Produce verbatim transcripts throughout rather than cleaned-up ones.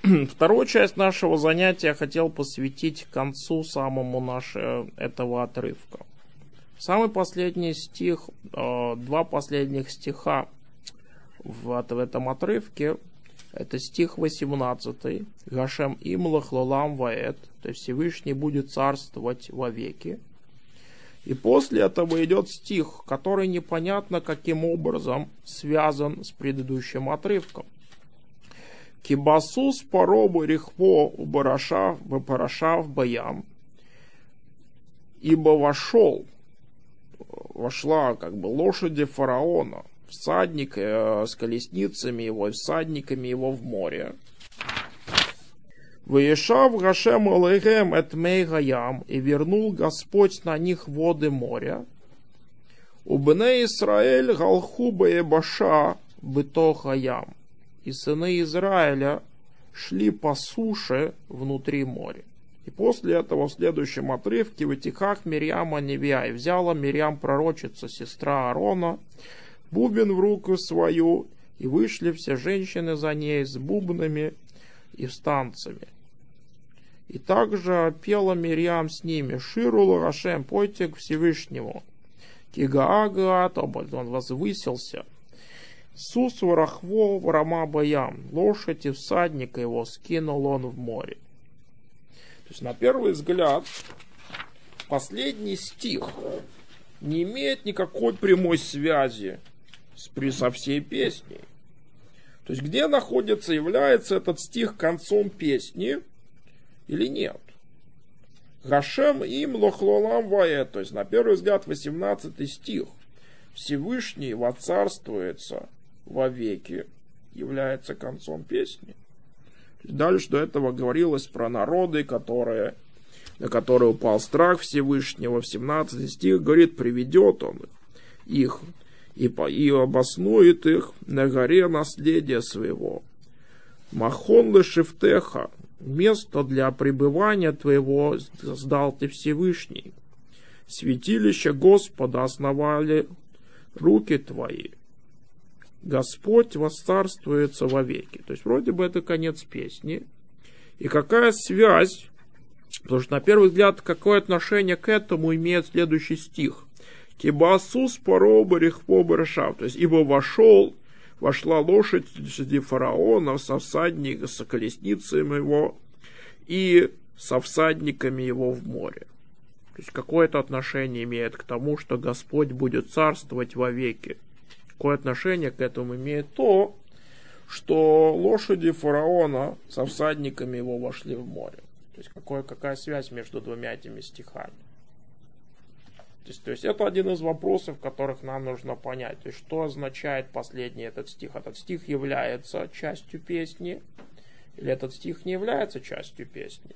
Вторую часть нашего занятия я хотел посвятить концу самому нашего этого отрывка. Самый последний стих, два последних стиха в, в этом отрывке, это стих восемнадцатый. Гашем им лахлолам ваэт, то есть Всевышний будет царствовать вовеки. И после этого идет стих, который непонятно каким образом связан с предыдущим отрывком. Кибасус поробу рихво убарашав бапарашав баям. Ибо вошел, вошла как бы лошади фараона, всадник э, с колесницами его и всадниками его в море. Ваешав Гашем алейхем эт мей гаям, и вернул Господь на них воды моря. Убне Исраэль галху баебаша бето гаям, и сыны Израиля шли по суше внутри моря. И после этого в следующем отрывке в Итихах Мирьяма Невия, и взяла Мирьям пророчица, сестра Аарона, бубен в руку свою, и вышли все женщины за ней с бубнами и станцами. И также пела Мирьям с ними: Ширул Рашем, пойте к Всевышнему. Кигаагаат, он возвысился. Сус варахво варама баям, лошадь и всадника его скинул он в море. То есть на первый взгляд последний стих не имеет никакой прямой связи с, со всей песней. То есть где находится, является этот стих концом песни или нет? Гашем им лохлолам ваэт, то есть на первый взгляд восемнадцатый стих. Всевышний воцарствуется вовеки, является концом песни. Дальше до этого говорилось про народы, которые, на которые упал страх Всевышнего. В семнадцатый стих говорит, приведет он их и, по, и обоснует их на горе наследия своего. Махон лешифтеха, место для пребывания твоего сдал ты Всевышний. Святилище Господа основали руки твои. Господь восцарствуется вовеки. То есть вроде бы это конец песни. И какая связь? Потому что на первый взгляд какое отношение к этому имеет следующий стих. Кибасус поробы рихво барашав. То есть ибо вошел, вошла лошадь среди фараона со всадником, со колесницами его и со всадниками его в море. То есть какое-то отношение имеет к тому, что Господь будет царствовать вовеки. Какое отношение к этому имеет то, что лошади фараона со всадниками его вошли в море. То есть какое, какая связь между двумя этими стихами. То есть, то есть это один из вопросов, которых нам нужно понять. То есть что означает последний этот стих? Этот стих является частью песни? Или этот стих не является частью песни?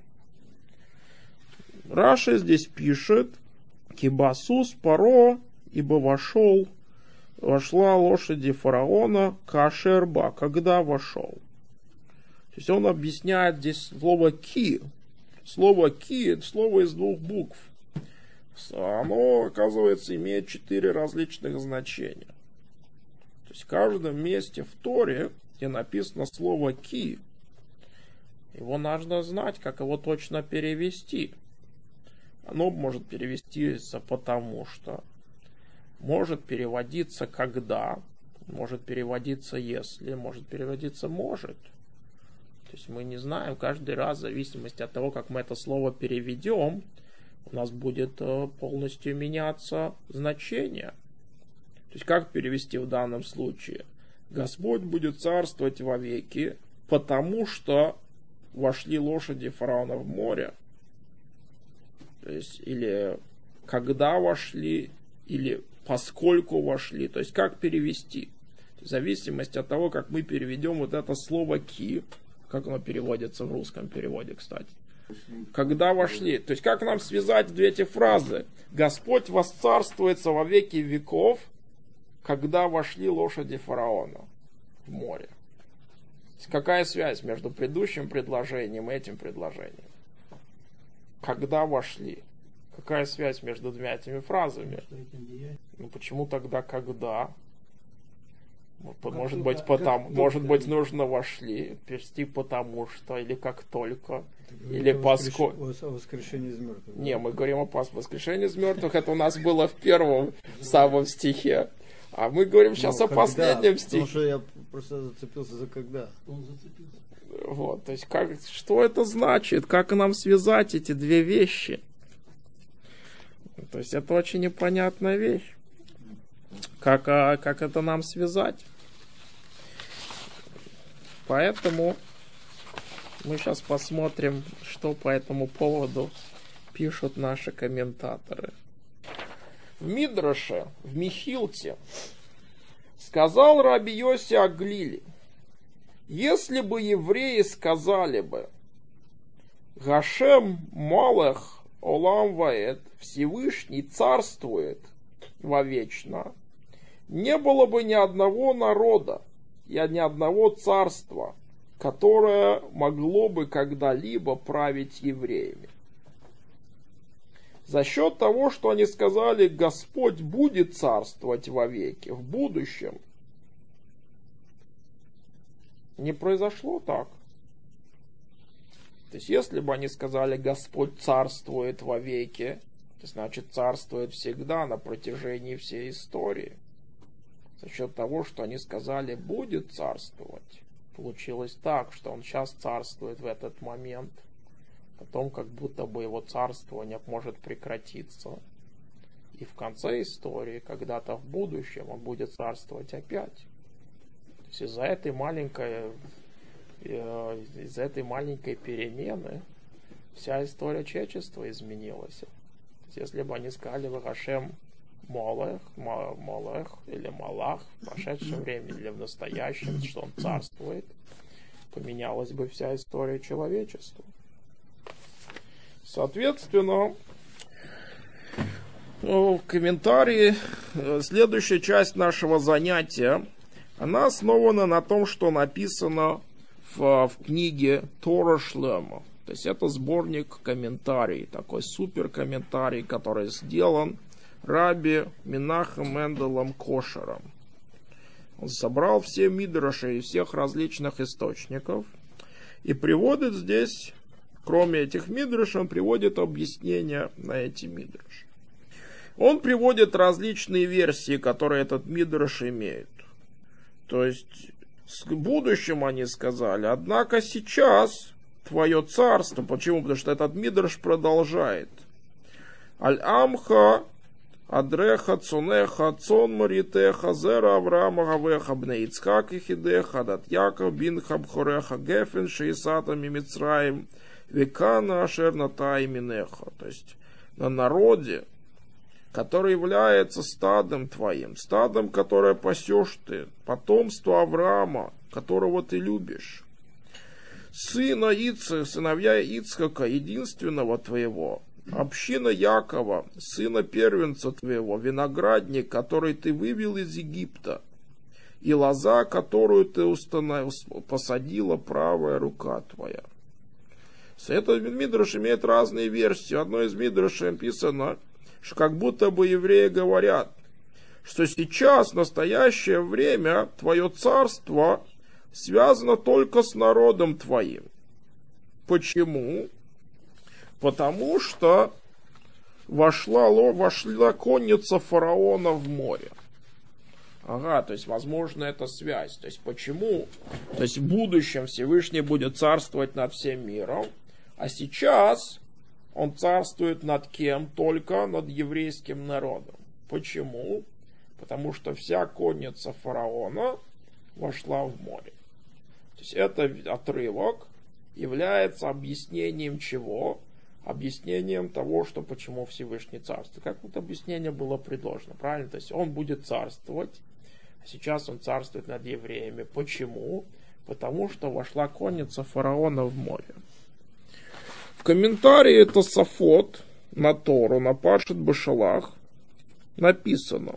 Раши здесь пишет: Кибасус паро, ибо вошел, вошла лошади фараона кашерба, когда вошел. То есть он объясняет здесь слово ки. Слово ки — это слово из двух букв. Оно, оказывается, имеет четыре различных значения. То есть в каждом месте в Торе, где написано слово ки, его нужно знать, как его точно перевести. Оно может перевестись потому что, может переводиться когда, может переводиться если, может переводиться может. То есть мы не знаем, каждый раз в зависимости от того, как мы это слово переведем, у нас будет полностью меняться значение. То есть как перевести в данном случае? Господь будет царствовать вовеки, потому что вошли лошади фараона в море. То есть или когда вошли, или поскольку вошли. То есть как перевести? В зависимости от того, как мы переведем вот это слово ки, как оно переводится в русском переводе, кстати. Когда вошли. То есть как нам связать две эти фразы? Господь восцарствуется во веки веков, когда вошли лошади фараона в море. Какая связь между предыдущим предложением и этим предложением? Когда вошли? Какая связь между двумя этими фразами? Ну почему тогда когда? Может как быть, только, потому, как может быть, только. нужно вошли, перевести потому что, или как только, Вы или воскреш... поскольку. О воскрешении из мертвых. Не, Да? мы говорим о воскрешении из мертвых, это у нас было в первом самом стихе. А мы говорим сейчас Но о когда? последнем Потому стихе. что я просто зацепился за когда. Он зацепился. Вот, то есть, как, что это значит? Как нам связать эти две вещи? То есть, это очень непонятная вещь. Как, а, как это нам связать? Поэтому мы сейчас посмотрим, что по этому поводу пишут наши комментаторы. В Мидраше, в Михилте, сказал Раби Йоси Аглили: если бы евреи сказали бы Гашем Малех Олам Ваэт, Всевышний царствует вовечно, не было бы ни одного народа и ни одного царства, которое могло бы когда-либо править евреями. За счет того, что они сказали, Господь будет царствовать вовеки, в будущем, не произошло так. То есть, если бы они сказали, Господь царствует вовеки, то значит, царствует всегда на протяжении всей истории. За счет того, что они сказали, будет царствовать, получилось так, что он сейчас царствует в этот момент, потом как будто бы его царствование может прекратиться. И в конце истории, когда-то в будущем, он будет царствовать опять. То есть из-за этой маленькой, э, из-за этой маленькой перемены вся история человечества изменилась. То есть, если бы они сказали бы Гашем Молех, Молех или Малах в прошедшем времени или в настоящем, что он царствует, поменялась бы вся история человечества. Соответственно, в комментарии следующая часть нашего занятия, она основана на том, что написано в, в книге Тора Шлема. То есть это сборник комментариев, такой супер комментарий, который сделан Раби Менахем Менделем Кошером. Он собрал все мидраши из всех различных источников и приводит здесь, кроме этих мидрашей, он приводит объяснения на эти мидраши. Он приводит различные версии, которые этот мидраш имеет. То есть, в будущем они сказали, однако сейчас твое царство, почему? Потому что этот мидраш продолжает. Аль-Амха Адреха Цунеха Цон Маритеха Зера Авраама Гавеха Бне Ицхак Ихидеха Дат Яков Бин Хабхореха Гефен Шейсата Мимицраим Векана Ашер Натай Минеха. То есть на народе, который является стадом твоим, стадом, которое пасешь ты, потомство Авраама, которого ты любишь, сына Ицхака, сыновья Ицхака, единственного твоего, община Якова, сына первенца твоего, виноградник, который ты вывел из Египта, и лоза, которую ты установил, посадила правая рука твоя. Этот мидраш имеет разные версии. Одной из мидрашей написано, что как будто бы евреи говорят, что сейчас, в настоящее время, твое царство связано только с народом твоим. Почему? Потому что вошла, вошла конница фараона в море. Ага, то есть, возможно, это связь. То есть, почему? То есть, в будущем Всевышний будет царствовать над всем миром, а сейчас он царствует над кем? Только над еврейским народом. Почему? Потому что вся конница фараона вошла в море. То есть, этот отрывок является объяснением чего? Объяснением того, что почему Всевышний царствует. Как вот объяснение было предложено, правильно? То есть он будет царствовать, а сейчас он царствует над евреями. Почему? Потому что вошла конница фараона в море. В комментарии Тосафот на Тору, на Паршат Бешалах написано: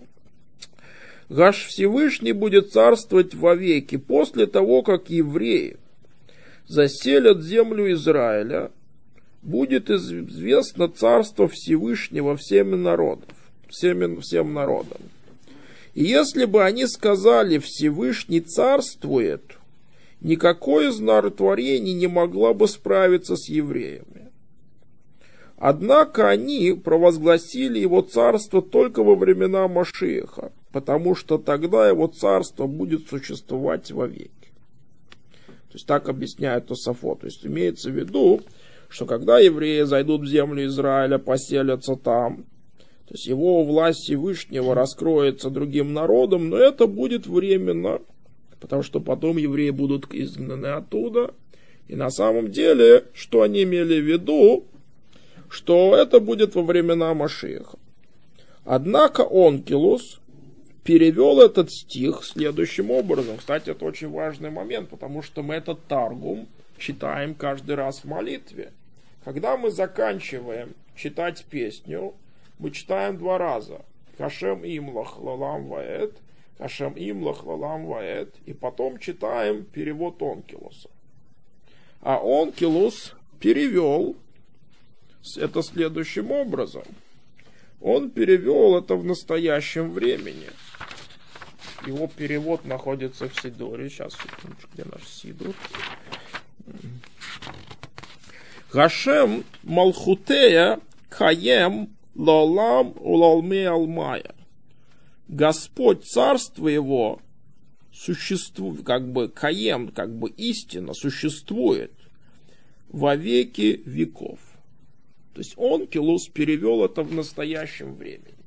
Гаш Всевышний будет царствовать вовеки после того, как евреи заселят землю Израиля, будет известно царство Всевышнего всем народам, всем, всем народам. И если бы они сказали: Всевышний царствует, никакое из народотворений не могло бы справиться с евреями. Однако они провозгласили его царство только во времена Машиаха, потому что тогда его царство будет существовать вовеки. То есть так объясняет Тосафот. То есть имеется в виду, что когда евреи зайдут в землю Израиля, поселятся там, то есть его власть Всевышнего раскроется другим народам, но это будет временно, потому что потом евреи будут изгнаны оттуда. И на самом деле, что они имели в виду, что это будет во времена Машиаха. Однако Онкилус перевел этот стих следующим образом. Кстати, это очень важный момент, потому что мы этот таргум читаем каждый раз в молитве. Когда мы заканчиваем читать песню, мы читаем два раза. Хашем имлах лалам ваэт, Хашем имлах лалам ваэт, и потом читаем перевод Онкилуса. А Онкилус перевел это следующим образом. Он перевел это в настоящем времени. Его перевод находится в Сидуре. Сейчас, секундочку, где наш Сидур? Гашем Малхутея Каем Лолам Улалме Алмая. Господь, царство его, существует, как бы Каем, как бы истина, существует во веки веков. То есть Онкилус перевел это в настоящем времени.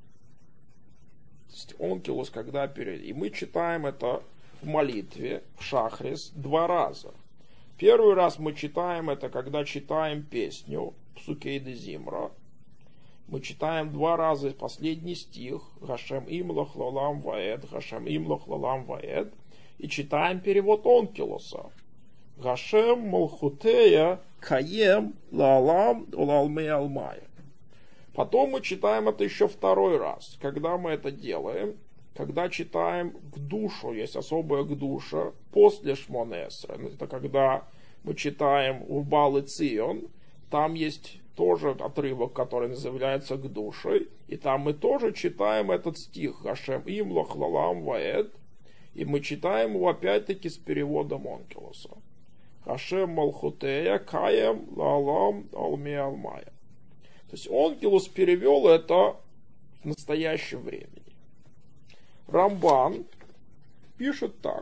То есть Онкилус, когда перевел... И мы читаем это в молитве, в Шахрис, два раза. Первый раз мы читаем это, когда читаем песню Псукей де Зимра. Мы читаем два раза последний стих Гашем имлах лалам ваэд, Гашем имлах лалам ваэд. И читаем перевод Онкилуса. Гашем Малхутея Каем Лалам Улалме Алмая. Потом мы читаем это еще второй раз. Когда мы это делаем, когда читаем Гдушу, есть особая Гдуша, после Шмон-Эсре. Это когда мы читаем Убал и Цион, там есть тоже отрывок, который называется Гдушей, и там мы тоже читаем этот стих Гашем Имлах Лалам Ваэд, и мы читаем его опять-таки с переводом Онкилуса. Хашем Малхутея Каем Лалам Алме Алмая. То есть Онкилус перевел это в настоящем времени. Рамбан пишет так.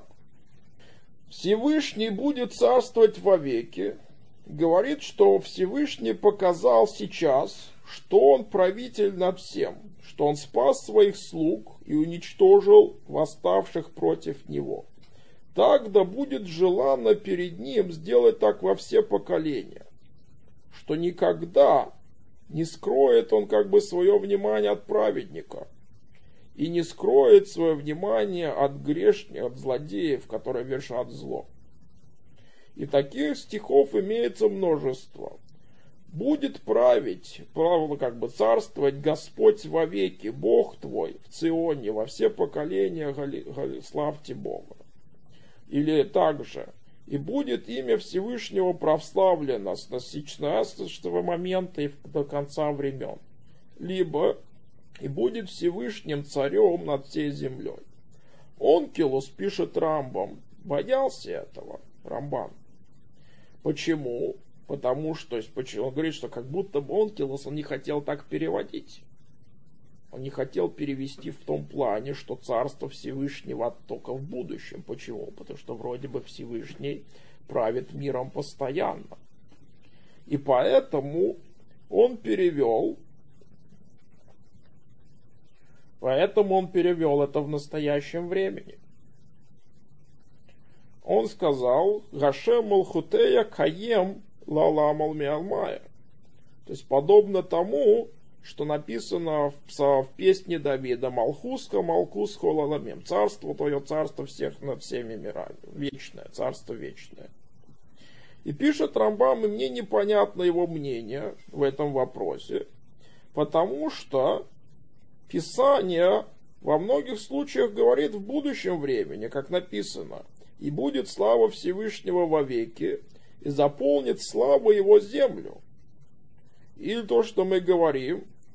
Всевышний будет царствовать вовеки. Говорит, что Всевышний показал сейчас, что он правитель над всем, что он спас своих слуг и уничтожил восставших против него. Так да будет желанно перед ним сделать так во все поколения, что никогда не скроет он как бы свое внимание от праведника и не скроет свое внимание от грешников, от злодеев, которые вершат зло. И таких стихов имеется множество. Будет править, правило как бы царствовать Господь вовеки, Бог твой в Ционе, во все поколения славьте Бога. Или также, и будет имя Всевышнего прославлено с настоящего момента и до конца времен. Либо, и будет Всевышним царем над всей землей. Онкилус пишет Рамбам, боялся этого, Рамбан. Почему? Потому что, то есть, почему? Он говорит, что как будто бы Онкилус, он не хотел так переводить. Он не хотел перевести в том плане, что царство Всевышнего только в будущем. Почему? Потому что вроде бы Всевышний правит миром постоянно. И поэтому он перевел, поэтому он перевел это в настоящем времени. Он сказал, Гашем Малхутея Каем Лалам Алме Алмая. То есть подобно тому, что написано в, в песне Давида Малхуска, Малкус Холаламем. Царство твое, царство всех над всеми мирами. Вечное, царство вечное. И пишет Рамбам, и мне непонятно его мнение в этом вопросе, потому что Писание во многих случаях говорит в будущем времени, как написано, и будет слава Всевышнего вовеки, и заполнит слава его землю. Или то, что мы говорим,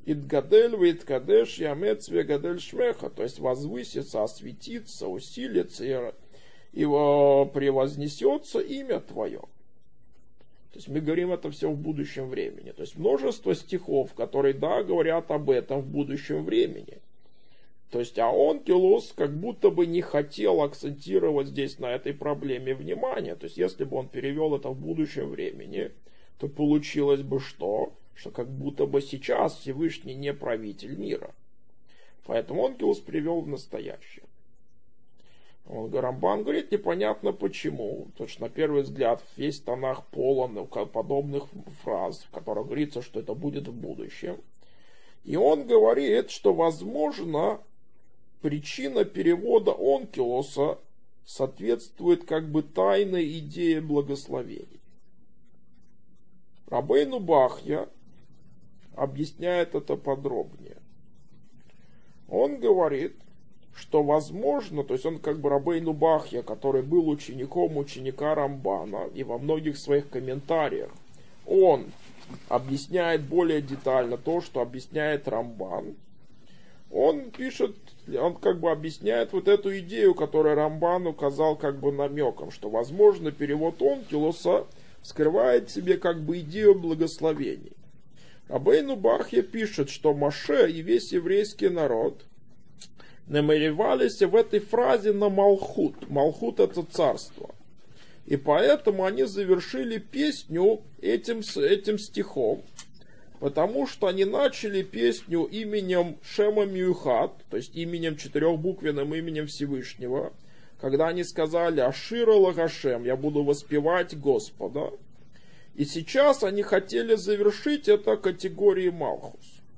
Идгадель виткадеш ямец вегадель шмеха, то есть возвысится, осветится, усилится и, и превознесется имя твое. То есть мы говорим это все в будущем времени. То есть множество стихов, которые, да, говорят об этом в будущем времени. То есть Аонкелос как будто бы не хотел акцентировать здесь на этой проблеме внимания. То есть если бы он перевел это в будущем времени, то получилось бы что? Что как будто бы сейчас Всевышний не правитель мира. Поэтому Онкелос привел в настоящее. Он, Рамбан говорит, непонятно почему. Потому что на первый взгляд весь Танах полон подобных фраз, в которых говорится, что это будет в будущем. И он говорит, что возможно причина перевода Онкелоса соответствует как бы тайной идее благословений. Рабейну Бахья объясняет это подробнее. Он говорит, что возможно, то есть он как бы Рабейну Бахья, который был учеником ученика Рамбана, и во многих своих комментариях он объясняет более детально то, что объясняет Рамбан. Он пишет, он как бы объясняет вот эту идею, которую Рамбан указал как бы намеком, что возможно перевод Онкелоса скрывает в себе как бы идею благословений. Рабейну Бахья пишет, что Моше и весь еврейский народ намеревались в этой фразе на Малхут. Малхут — это царство. И поэтому они завершили песню этим, этим стихом, потому что они начали песню именем Шема Миюхат, то есть именем, четырехбуквенным именем Всевышнего, когда они сказали «Ашира лагашем», «Я буду воспевать Господа». И сейчас они хотели завершить это категорией Малхус.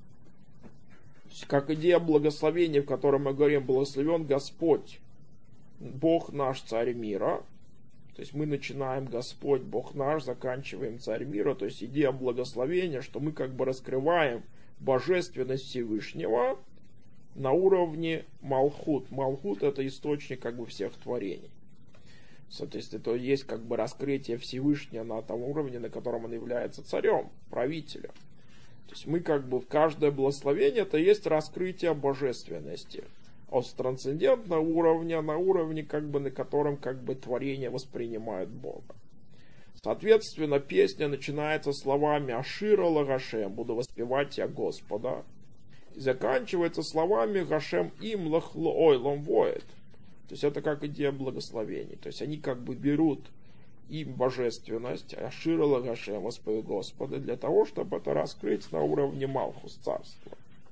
Как идея благословения, в котором мы говорим «Благословен Господь, Бог наш, Царь мира». То есть мы начинаем «Господь, Бог наш», заканчиваем «Царь мира». То есть идея благословения, что мы как бы раскрываем божественность Всевышнего на уровне Малхут. Малхут — это источник как бы всех творений. Соответственно, это есть как бы раскрытие Всевышнего на том уровне, на котором он является царем, правителем. То есть мы как бы в каждое благословение это есть раскрытие божественности. От трансцендентного уровня на уровне, как бы, на котором как бы творение воспринимает Бога. Соответственно, песня начинается словами «Ашира лагашем», «Буду воспевать я Господа». И заканчивается словами «Гашем им лахло ойлом воет». То есть это как идея благословений. То есть они как бы берут им божественность, «Ашира лагашем», «Воспою Господа», для того, чтобы это раскрыть на уровне Малхус, царства.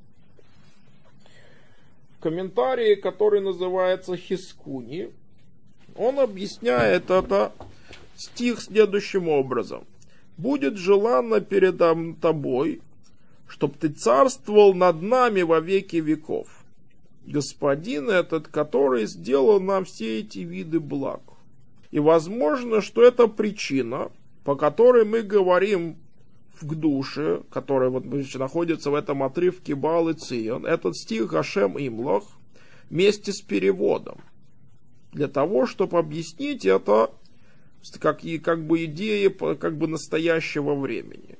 В комментарии, который называется Хискуни, он объясняет это стих следующим образом. «Будет желанно перед тобой, чтоб ты царствовал над нами во веки веков. Господин этот, который сделал нам все эти виды благ». И возможно, что это причина, по которой мы говорим в душе, который вот находится в этом отрывке Баал и Цион, этот стих Гашем Имлах вместе с переводом. Для того, чтобы объяснить это как, как бы идеи как бы настоящего времени.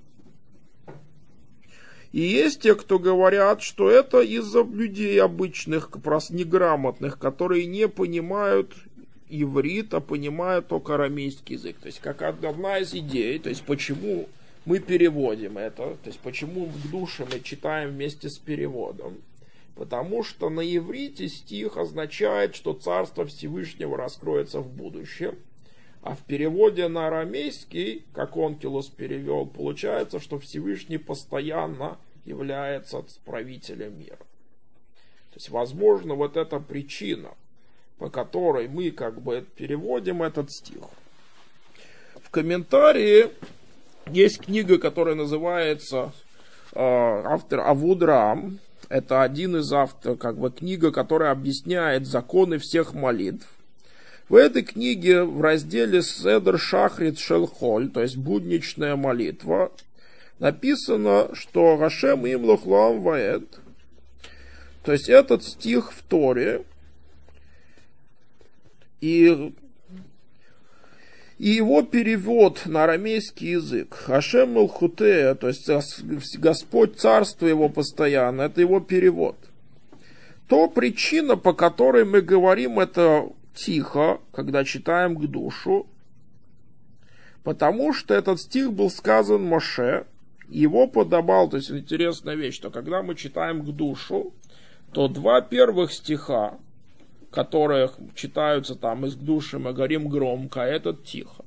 И есть те, кто говорят, что это из-за людей обычных, просто неграмотных, которые не понимают иврит, а понимают только арамейский язык. То есть, как одна из идей, то есть, почему мы переводим это, то есть, почему в душе мы читаем вместе с переводом. Потому что на иврите стих означает, что Царство Всевышнего раскроется в будущем. А в переводе на арамейский, как Онкелос перевел, получается, что Всевышний постоянно является правителем мира. То есть, возможно, вот эта причина, по которой мы как бы переводим этот стих. В комментарии есть книга, которая называется э, автор Авуд Рам. Это один из авторов, как бы книга, которая объясняет законы всех молитв. В этой книге в разделе Седер Шахрит Шелхоль, то есть будничная молитва, написано, что Гашем им лохлам ваэд, то есть этот стих в Торе, и, И его перевод на арамейский язык, Хашем Мелхутея, то есть Господь царство его постоянно, это его перевод. То причина, по которой мы говорим это тихо, когда читаем к душу, потому что этот стих был сказан Моше, его подобал, то есть интересная вещь, что когда мы читаем к душу, то два первых стиха, которые читаются там из души, мы говорим громко, а этот тихо.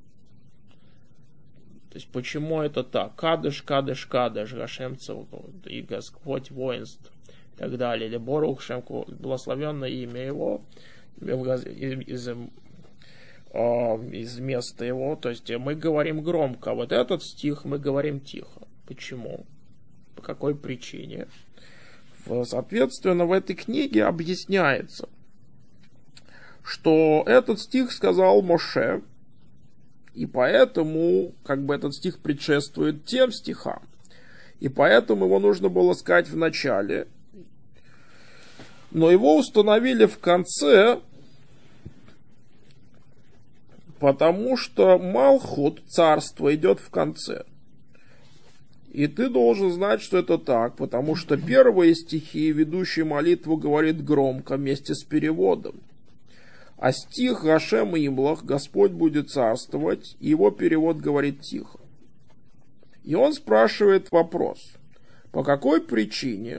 То есть почему это так? Кадыш, кадыш, кадыш, Гашем Цавкот, и Господь воинств, и так далее. Или Борух Шем, благословенное имя его, из, из места его. То есть мы говорим громко, а вот этот стих мы говорим тихо. Почему? По какой причине? Соответственно, в этой книге объясняется, что этот стих сказал Моше, и поэтому как бы этот стих предшествует тем стихам, и поэтому его нужно было сказать в начале, но его установили в конце, потому что Малхут, царство, идет в конце. И ты должен знать, что это так, потому что первые стихи, ведущий молитву, говорит громко вместе с переводом. А стих Гашем Имлах, Господь будет царствовать, и его перевод говорит тихо. И он спрашивает вопрос, по какой причине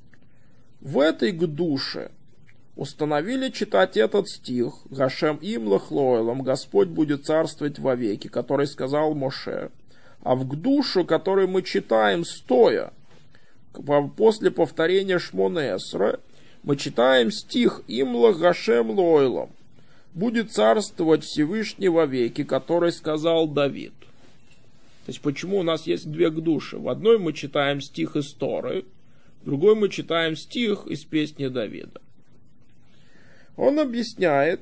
в этой гдуше установили читать этот стих Гашем Имлах Лоэлам, Господь будет царствовать вовеки, который сказал Моше, а в гдушу, который мы читаем стоя, после повторения Шмоне Эсра, мы читаем стих Имлах Гашем Лоэлам, будет царствовать Всевышний вовеки, который сказал Давид. То есть почему у нас есть две гдуши? В одной мы читаем стих из Торы, в другой мы читаем стих из песни Давида. Он объясняет,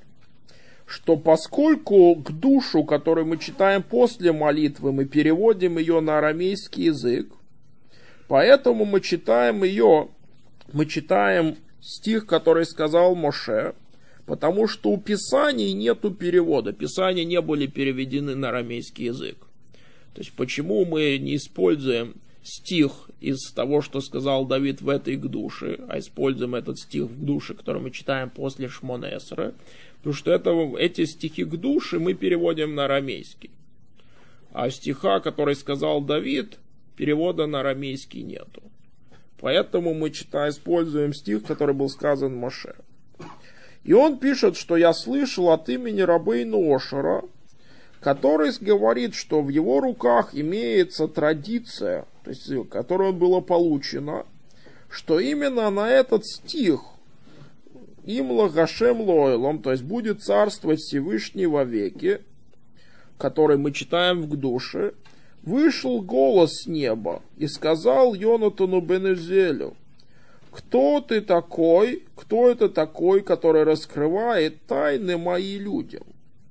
что поскольку к душу, которую мы читаем после молитвы, мы переводим ее на арамейский язык, поэтому мы читаем ее, мы читаем стих, который сказал Моше, потому что у Писаний нету перевода, Писания не были переведены на арамейский язык. То есть почему мы не используем стих из того, что сказал Давид в этой гдуше, а используем этот стих в гдуше, который мы читаем после Шмоне Эсра, потому что это, эти стихи гдуши мы переводим на арамейский. А стиха, который сказал Давид, перевода на арамейский нету. Поэтому мы читаем, используем стих, который был сказан Моше. И он пишет, что я слышал от имени Рабейну Ошера, который говорит, что в его руках имеется традиция, то есть, которой было получено, что именно на этот стих Имла Гашем Лоэлом, то есть будет царствовать Всевышний вовеки, который мы читаем в гдуше, вышел голос с неба и сказал Йонатану бен Узелю: кто ты такой, кто это такой, который раскрывает тайны мои людям?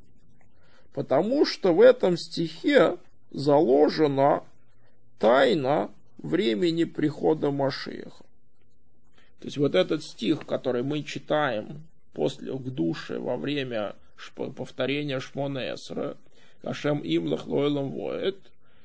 Потому что в этом стихе заложена тайна времени прихода Машиаха. То есть вот этот стих, который мы читаем после гдуши во время повторения Шмоне Эсра, Ашем Имлах Лоэлам Воэт,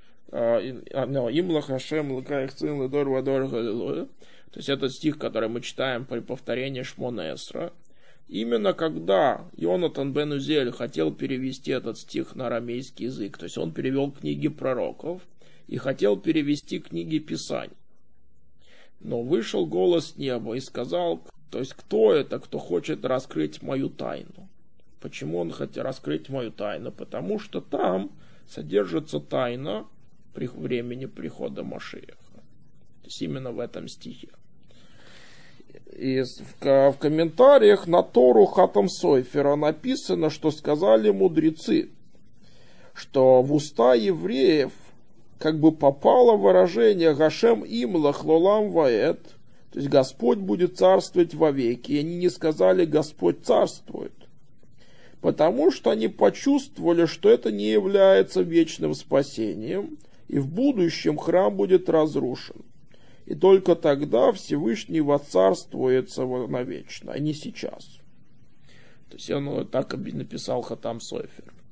Имлах Ашем Лакаих Цин Ледор Вадор Галилуя, то есть этот стих, который мы читаем при повторении Шмоне Эсра, именно когда Йонатан бен Узель хотел перевести этот стих на арамейский язык, то есть он перевел книги пророков и хотел перевести книги Писаний. Но вышел голос с неба и сказал, то есть кто это, кто хочет раскрыть мою тайну? Почему он хотел раскрыть мою тайну? Потому что там содержится тайна при времени прихода Машиаха. То есть именно в этом стихе. И в, в комментариях на Тору Хатам Сойфера написано, что сказали мудрецы, что в уста евреев как бы попало выражение Гашем Имлах Лолам Ваэт, то есть Господь будет царствовать вовеки, и они не сказали Господь царствует, потому что они почувствовали, что это не является вечным спасением, и в будущем храм будет разрушен. И только тогда Всевышний воцарствуется навечно, а не сейчас. То есть он так написал Хатам Сойфер.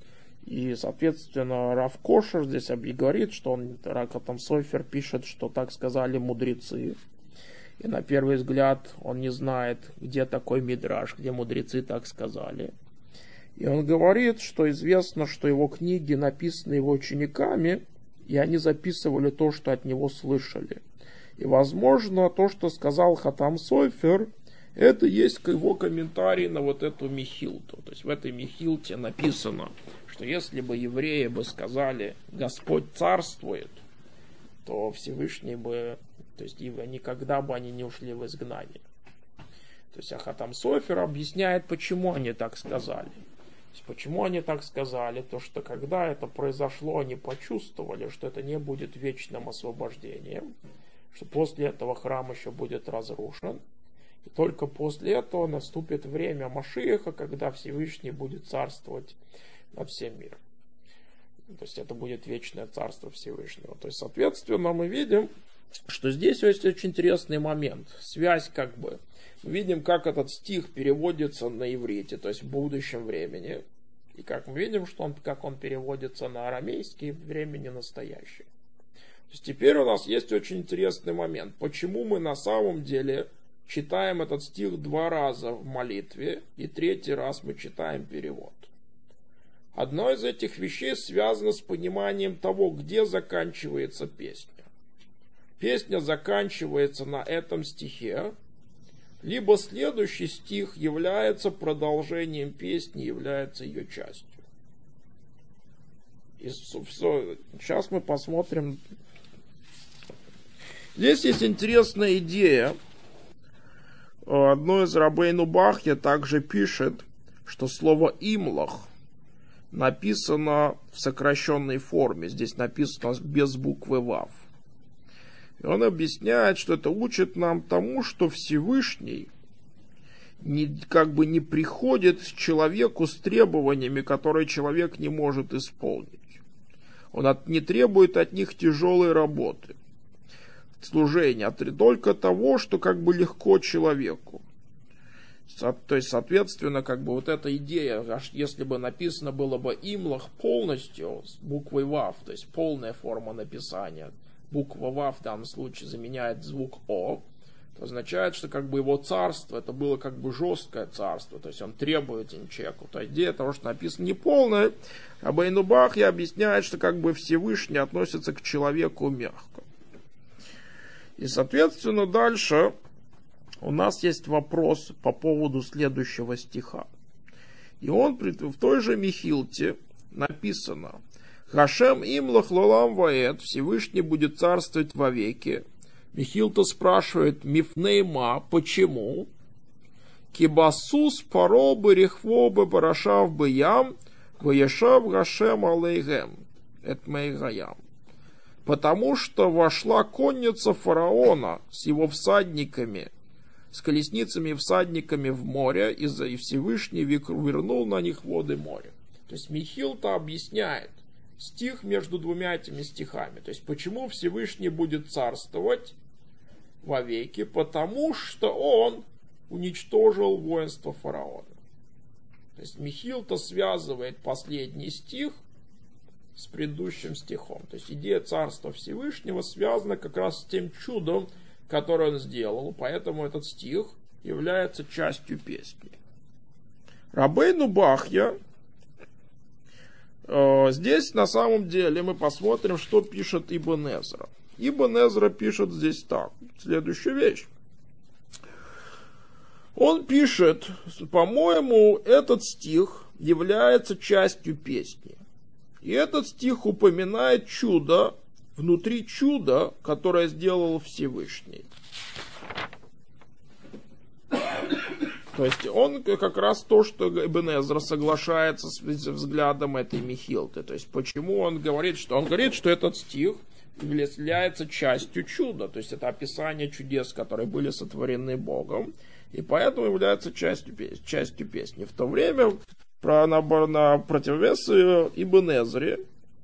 И, соответственно, Рав Кошер здесь говорит, что он, Хатам Софер пишет, что так сказали мудрецы. И на первый взгляд он не знает, где такой мидраш, где мудрецы так сказали. И он говорит, что известно, что его книги написаны его учениками, и они записывали то, что от него слышали. И, возможно, то, что сказал Хатам Софер, это есть его комментарий на вот эту Мехилту. То есть в этой Мехилте написано, что если бы евреи бы сказали «Господь царствует», то Всевышний бы, то есть никогда бы они не ушли в изгнание. То есть Хатам Софер объясняет, почему они так сказали. То есть, почему они так сказали? То, что когда это произошло, они почувствовали, что это не будет вечным освобождением, что после этого храм еще будет разрушен. И только после этого наступит время Машиаха, когда Всевышний будет царствовать над всем миром. То есть это будет вечное царство Всевышнего. То есть, соответственно, мы видим, что здесь есть очень интересный момент. Связь как бы. Мы видим, как этот стих переводится на иврите, то есть в будущем времени. И как мы видим, что он, как он переводится на арамейский в времени настоящем. То есть теперь у нас есть очень интересный момент. Почему мы на самом деле читаем этот стих два раза в молитве, и третий раз мы читаем перевод. Одно из этих вещей связано с пониманием того, где заканчивается песня. Песня заканчивается на этом стихе, либо следующий стих является продолжением песни, является ее частью. И все, сейчас мы посмотрим. Здесь есть интересная идея. Одно из Рабейну Бахья также пишет, что слово «имлах» написано в сокращенной форме. Здесь написано без буквы «вав». И он объясняет, что это учит нам тому, что Всевышний не, как бы не приходит к человеку с требованиями, которые человек не может исполнить. Он от, не требует от них тяжелой работы, служения, а только того, что как бы легко человеку. То есть, соответственно, как бы вот эта идея, если бы написано было бы «имлах» полностью с буквой «вав», то есть полная форма написания, буква «вав» в данном случае заменяет звук «о», то означает, что как бы его царство, это было как бы жесткое царство, то есть он требует инчеку. То есть идея того, что написано не полное, а Рабейну Бахья объясняет, что как бы Всевышний относится к человеку мягко. И, соответственно, дальше у нас есть вопрос по поводу следующего стиха. И он в той же Мехилте написано: «Хашем имлах лолам ваэт», Всевышний будет царствовать вовеки. Мехилта спрашивает: «Мифнейма», почему? «Кибасус паробы рехвобы барашав бы ям, ваешав гашем алейгем». Это мейгаям. Потому что вошла конница фараона с его всадниками, с колесницами и всадниками в море, и Всевышний вернул на них воды моря. То есть Мехилта объясняет стих между двумя этими стихами. То есть почему Всевышний будет царствовать вовеки? Потому что он уничтожил воинство фараона. То есть Мехилта связывает последний стих с предыдущим стихом. То есть идея царства Всевышнего связана как раз с тем чудом, которое он сделал. Поэтому этот стих является частью песни. Рабейну Бахья, э, здесь на самом деле мы посмотрим, что пишет Ибн Эзра. Ибн Эзра пишет здесь так, следующую вещь. Он пишет: по-моему, этот стих является частью песни. И этот стих упоминает чудо, внутри чуда, которое сделал Всевышний. То есть он как раз то, что Ибн Эзра соглашается с взглядом этой Мехилты. То есть почему он говорит, что он говорит, что этот стих является частью чуда. То есть это описание чудес, которые были сотворены Богом. И поэтому является частью, частью песни. В то время про, на, на противовес Ибн Эзре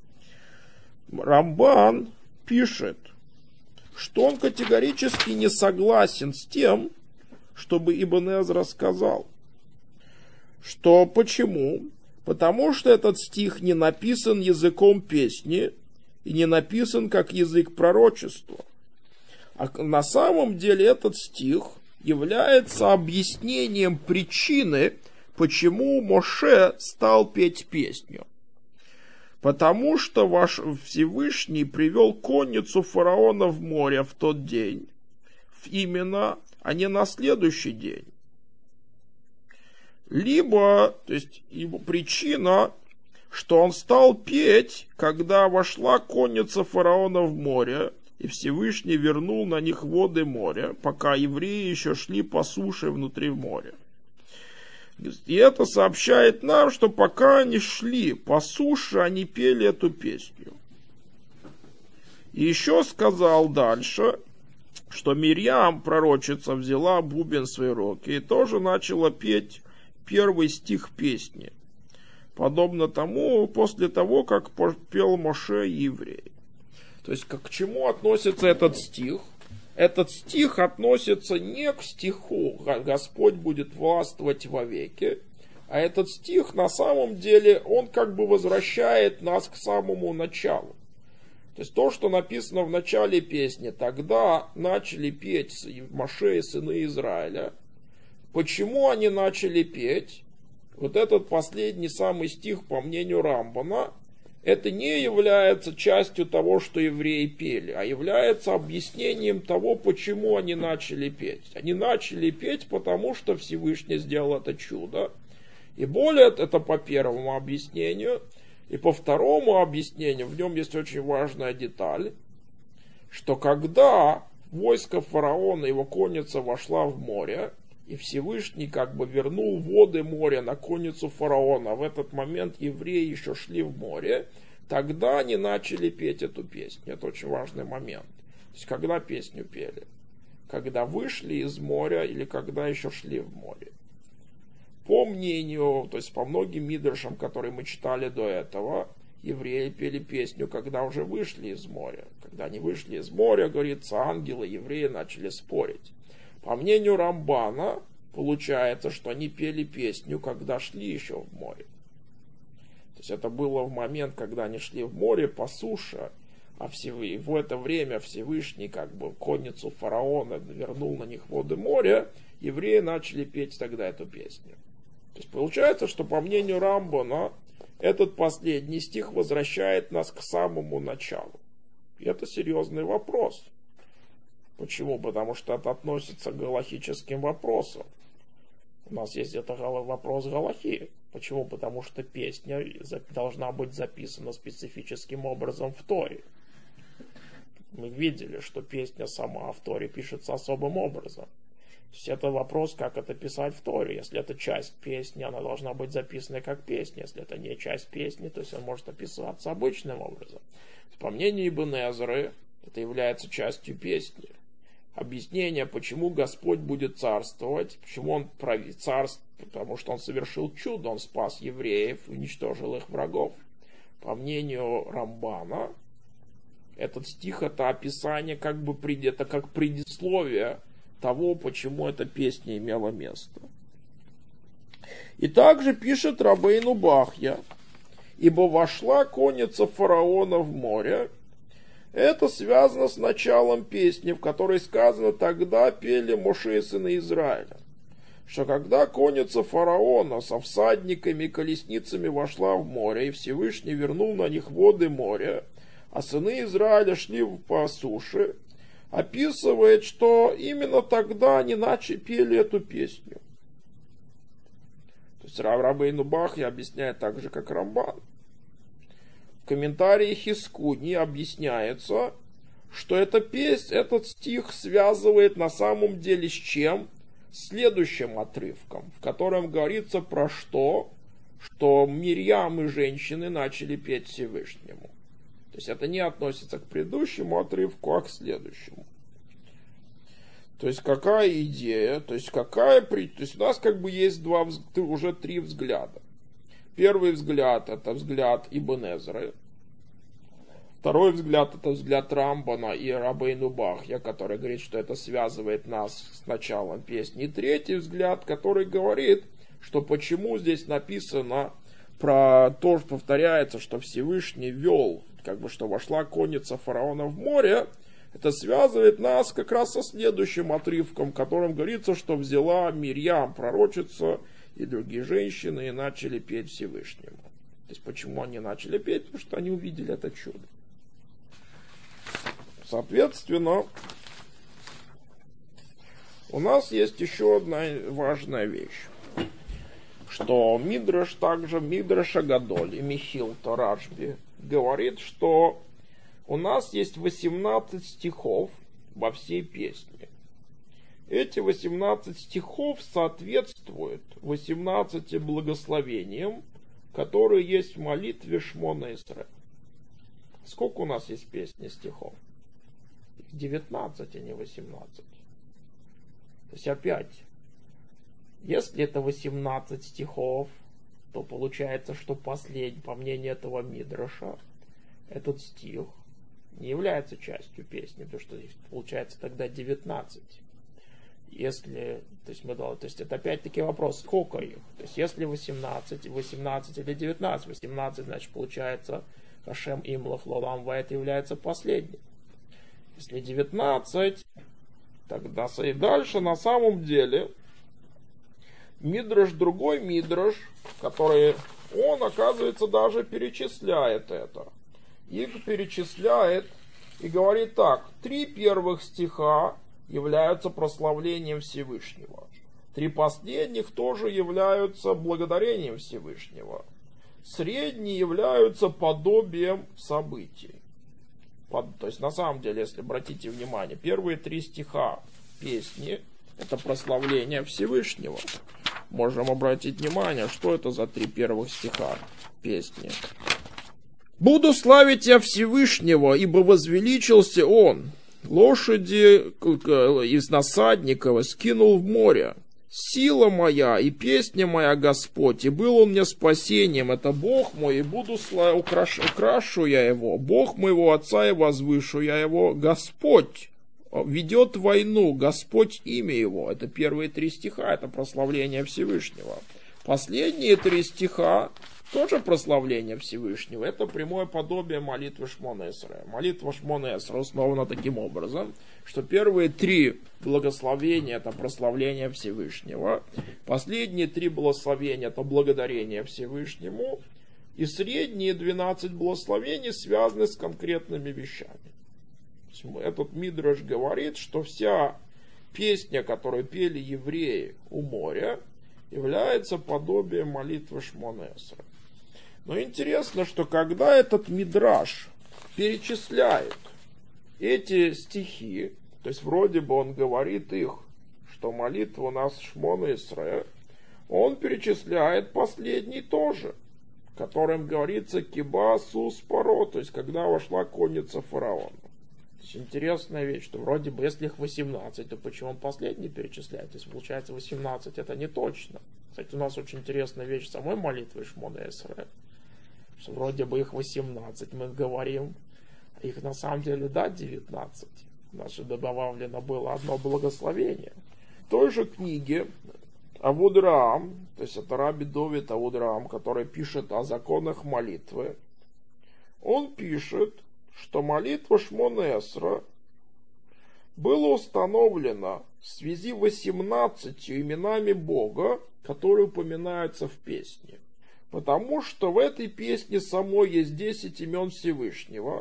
Рамбан пишет, что он категорически не согласен с тем, чтобы Ибн Эзра сказал. Что почему? Потому что этот стих не написан языком песни и не написан как язык пророчества. А на самом деле этот стих является объяснением причины, почему Моше стал петь песню. Потому что ваш Всевышний привел конницу фараона в море в тот день, именно, а не на следующий день. Либо, то есть его причина, что он стал петь, когда вошла конница фараона в море, и Всевышний вернул на них воды моря, пока евреи еще шли по суше внутри моря. И это сообщает нам, что пока они шли по суше, они пели эту песню. И еще сказал дальше, что Мирьям, пророчица, взяла бубен в свои руки и тоже начала петь первый стих песни, подобно тому, после того, как пел Моше и евреи. То есть, к чему относится этот стих? Этот стих относится не к стиху «Господь будет властвовать вовеки», а этот стих на самом деле, он как бы возвращает нас к самому началу. То есть то, что написано в начале песни, тогда начали петь Моше и сыны Израиля. Почему они начали петь? Вот этот последний самый стих, по мнению Рамбана, это не является частью того, что евреи пели, а является объяснением того, почему они начали петь. Они начали петь, потому что Всевышний сделал это чудо. И более, это по первому объяснению, и по второму объяснению, в нем есть очень важная деталь, что когда войско фараона, его конница вошла в море, и Всевышний как бы вернул воды моря на конницу фараона. В этот момент евреи еще шли в море. Тогда они начали петь эту песню. Это очень важный момент. То есть, когда песню пели? Когда вышли из моря или когда еще шли в море? По мнению, то есть по многим мидрашам, которые мы читали до этого, евреи пели песню, когда уже вышли из моря. Когда они вышли из моря, говорится, ангелы, евреи начали спорить. По мнению Рамбана, получается, что они пели песню, когда шли еще в море. То есть это было в момент, когда они шли в море по суше, а в это время Всевышний как бы конницу фараона вернул на них воды моря, евреи начали петь тогда эту песню. То есть получается, что по мнению Рамбана, этот последний стих возвращает нас к самому началу. И это серьезный вопрос. Почему? Потому что это относится к галахическим вопросам. У нас есть это вопрос галахи. Почему? Потому что песня должна быть записана специфическим образом в Торе. Мы видели, что песня сама в Торе пишется особым образом. То есть это вопрос, как это писать в Торе. Если это часть песни, она должна быть записана как песня. Если это не часть песни, то есть она может описываться обычным образом. По мнению Ибн Эзры, это является частью песни. Объяснение, почему Господь будет царствовать, почему Он правит царство, потому что Он совершил чудо, Он спас евреев, уничтожил их врагов. По мнению Рамбана, этот стих это описание, как бы это как предисловие того, почему эта песня имела место. И также пишет Рабейну Бахья: ибо вошла конница фараона в море. Это связано с началом песни, в которой сказано: тогда пели Моше и сыны Израиля. Что когда конница фараона со всадниками и колесницами вошла в море, и Всевышний вернул на них воды моря, а сыны Израиля шли по суше, описывает, что именно тогда они начали пели эту песню. То есть Рабейну Бахья объясняет так же, как Рамбан. В комментарии Хискуни объясняется, что эта песня, этот стих связывает на самом деле с чем? С следующим отрывком, в котором говорится про что? Что Мирьям и женщины начали петь Всевышнему. То есть это не относится к предыдущему отрывку, а к следующему. То есть какая идея? То есть какая... То есть у нас как бы есть два, уже три взгляда. Первый взгляд это взгляд Ибн Эзры. Второй взгляд это взгляд Рамбана и Рабейну Бахья, который говорит, что это связывает нас с началом песни. И третий взгляд, который говорит, что почему здесь написано про то, что повторяется, что Всевышний вел, как бы, что вошла конница фараона в море, это связывает нас как раз со следующим отрывком, в котором говорится, что взяла Мирьям, пророчица, и другие женщины, и начали петь Всевышнему. То есть, почему они начали петь? Потому что они увидели это чудо. Соответственно, у нас есть еще одна важная вещь, что Мидраш также, Мидраш Агадоль и Михилто Рашби говорит, что у нас есть восемнадцать стихов во всей песне. Эти восемнадцать стихов соответствуют восемнадцати благословениям, которые есть в молитве Шмона Исраэль. Сколько у нас есть в песне стихов? девятнадцать, а не восемнадцать. То есть опять, если это восемнадцать стихов, то получается, что последний, по мнению этого Мидраша, этот стих не является частью песни, потому что их получается тогда девятнадцать. Если, то есть мы то есть это опять-таки вопрос, сколько их? То есть если восемнадцать, восемнадцать или девятнадцать, восемнадцать, значит получается Хашем Имлах Лолам Ва, это является последним. Если девятнадцать, тогда и дальше на самом деле Мидраш, другой Мидраш, который он, оказывается, даже перечисляет это. Их перечисляет и говорит так: три первых стиха являются прославлением Всевышнего. Три последних тоже являются благодарением Всевышнего. Средние являются подобием событий. Под, то есть, на самом деле, если обратите внимание, первые три стиха песни — это прославление Всевышнего. Можем обратить внимание, что это за три первых стиха песни. «Буду славить я Всевышнего, ибо возвеличился Он. Лошади из насадникова скинул в море. Сила моя и песня моя Господь, и был Он мне спасением. Это Бог мой, и буду сла... украш... украшу я Его. Бог моего отца, и возвышу я Его. Господь ведет войну, Господь имя Его». Это первые три стиха, это прославление Всевышнего. Последние три стиха тоже прославление Всевышнего. Это прямое подобие молитвы Шмона Эсре. Молитва Шмона Эсре основана таким образом, что первые три благословения — это прославление Всевышнего. Последние три благословения — это благодарение Всевышнему. И средние двенадцать благословений связаны с конкретными вещами. Этот Мидраш говорит, что вся песня, которую пели евреи у моря, является подобием молитвы Шмона Эсре. Но интересно, что когда этот Мидраш перечисляет эти стихи, то есть вроде бы он говорит их, что молитва у нас Шмона Эсре, он перечисляет последний тоже, которым говорится «Киба сус паро», то есть когда вошла конница фараона. То есть интересная вещь, что вроде бы если их восемнадцать, то почему он последний перечисляет? То есть получается восемнадцать, это не точно. Кстати, у нас очень интересная вещь самой молитвы Шмона Эсре, что вроде бы их восемнадцать, мы говорим, а их на самом деле, да, девятнадцать. У нас же добавлено было одно благословение. В той же книге Авуд Раам, то есть это Раби Довид Авуд Раам, который пишет о законах молитвы, он пишет, что молитва Шмона Эсре была установлена в связи с восемнадцатью именами Бога, которые упоминаются в песне. Потому что в этой песне самой есть десять имен Всевышнего,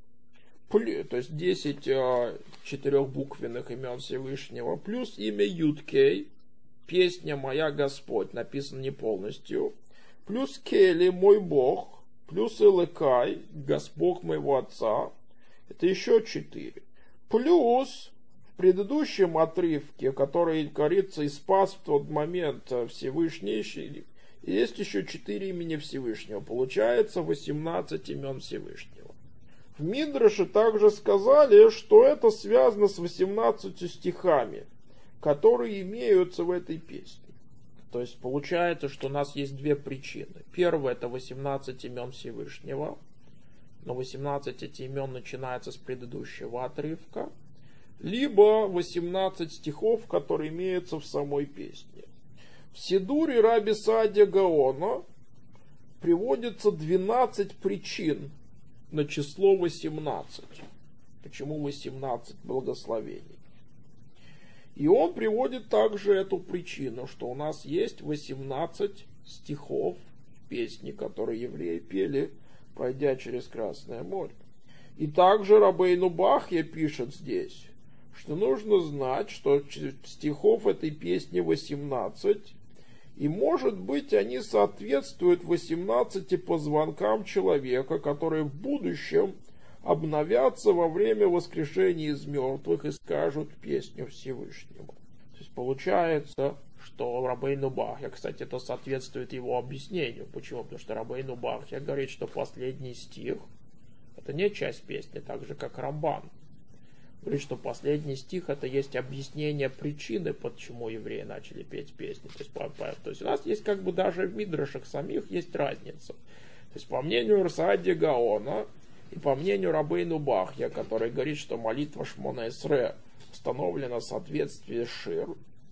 то есть десять э, четырехбуквенных имен Всевышнего, плюс имя Юд-Кей, песня моя Господь, написано не полностью, плюс Кели, мой Бог, плюс Элекай, Господь моего Отца, это еще четыре. Плюс в предыдущем отрывке, который говорится, и спас в тот момент Всевышний, есть еще четыре имени Всевышнего. Получается восемнадцать имен Всевышнего. В Мидраше также сказали, что это связано с восемнадцатью стихами, которые имеются в этой песне. То есть получается, что у нас есть две причины. Первая — это восемнадцать имен Всевышнего. Но восемнадцать эти имен начинаются с предыдущего отрывка. Либо восемнадцать стихов, которые имеются в самой песне. В Сидуре Раби Саадия Гаона приводится двенадцать причин на число восемнадцать. Почему восемнадцать благословений? И он приводит также эту причину, что у нас есть восемнадцать стихов в песне, которые евреи пели, пройдя через Красное море. И также Рабейну Бахья пишет здесь, что нужно знать, что стихов этой песни восемнадцать, и, может быть, они соответствуют восемнадцати позвонкам человека, которые в будущем обновятся во время воскрешения из мертвых и скажут песню Всевышнему. То есть получается, что Рабейну Бахья, кстати, это соответствует его объяснению. Почему? Потому что Рабейну Бахья говорит, что последний стих это не часть песни, так же как Рамбан. Говорит, что последний стих это есть объяснение причины, почему евреи начали петь песни. То есть, по, по, то есть у нас есть как бы даже в Мидрашах самих есть разница. То есть по мнению Саади Гаона и по мнению Рабейну Бахья, который говорит, что молитва Шмона Эсре установлена в соответствии с Шир,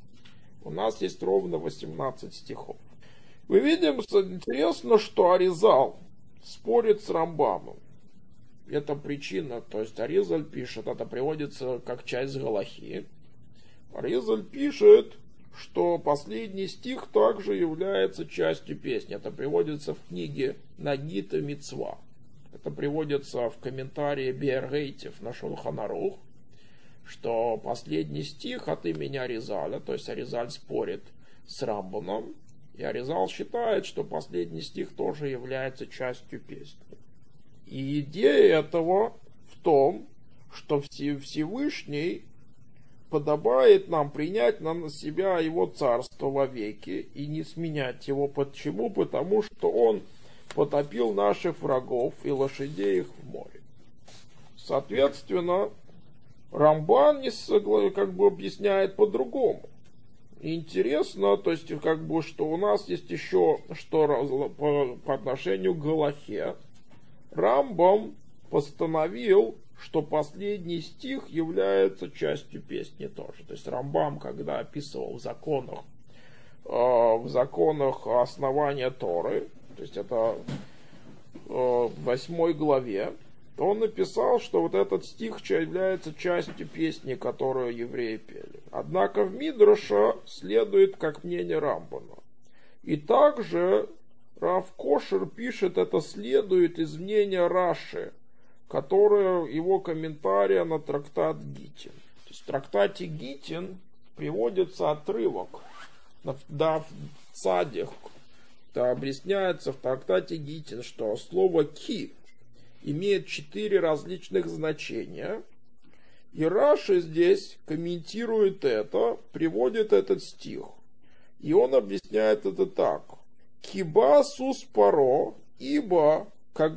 у нас есть ровно восемнадцать стихов. Мы видим, интересно, что Аризал спорит с Рамбамом. Это причина, то есть Аризаль пишет, это приводится как часть Галахи. Аризаль пишет, что последний стих также является частью песни. Это приводится в книге Нагита Мицва. Это приводится в комментарии Биэр-Гейтев на Шулхан Арух, что последний стих от имени Аризаля, то есть Аризаль спорит с Рамбаном, и Аризал считает, что последний стих тоже является частью песни. И идея этого в том, что Всевышний подобает нам принять на себя его царство вовеки и не сменять его. Почему? Потому что он потопил наших врагов и лошадей их в море. Соответственно, Рамбан не, как бы объясняет по-другому. Интересно, то есть, как бы, что у нас есть еще, что по, по отношению к Галахе, Рамбам постановил, что последний стих является частью песни тоже. То есть Рамбам, когда описывал в законах, э, в законах основания Торы, то есть это э, в восьмой главе, то он написал, что вот этот стих является частью песни, которую евреи пели. Однако в Мидраше следует как мнение Рамбана. И также Рав Кошер пишет, это следует из мнения Раши, которое его комментария на трактат Гитин. То есть в трактате Гитин приводится отрывок да, в Цадих. Это объясняется в трактате Гитин, что слово «ки» имеет четыре различных значения. И Раши здесь комментирует это, приводит этот стих. И он объясняет это так. Киба сус паро, ибо, как